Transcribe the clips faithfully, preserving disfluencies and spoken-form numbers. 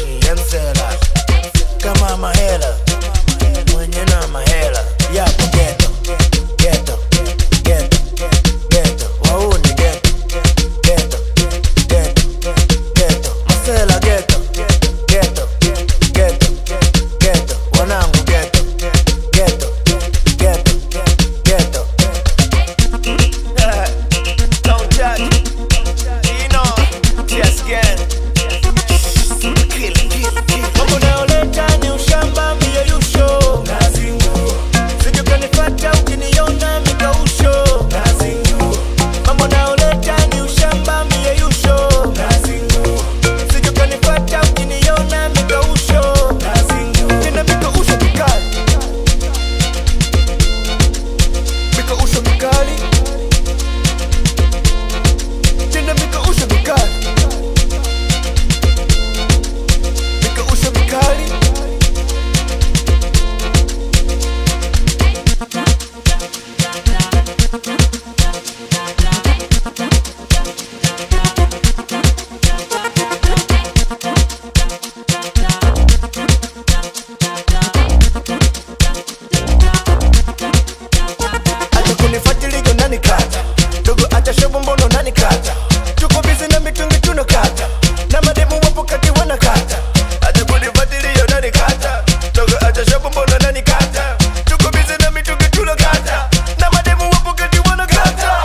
yensela kama mahela mwenye na mahela yapo ghetto ghetto ghetto ghetto wauni ghetto ghetto ghetto ghetto masela ghetto ghetto ghetto ghetto wanangu ghetto ghetto ghetto ghetto don't judge you know just again kill kill kill mambo naoleta ni ushamba mie yusho nazingu sije kanifata ukiniona mikausho nazingu mambo naoleta ni ushamba mie yusho nazingu sije kanifata ukiniona mikausho nazingu nina mikausho mikali mikausho mikali nina mikausho mikali mikausho mikali acha kunifuatilia nani kata dogo acha shobo mbono nani kata tuko busy na mitungi tunakata na mademu wapo kati wanakata acha kunifuatilia nani kata dogo acha shobo mbono nani kata tuko busy na mitungi tunakata na mademu wapo kati wanakata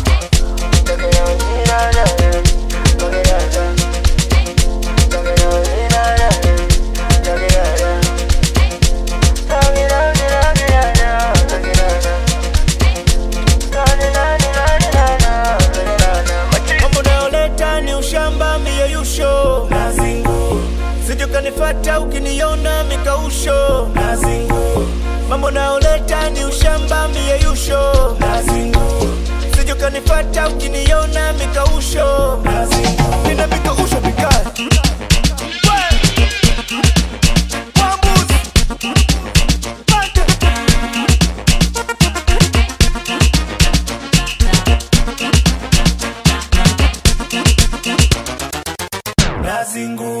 mambo naoleta ni ushamba mie yusho nazingu sije kanifata ukiniona mikausho nazingu mambo naoleta ni ushamba mie yusho nazingu sije kanifata ukiniona mikausho nazingu nina mikausho mikali nazingu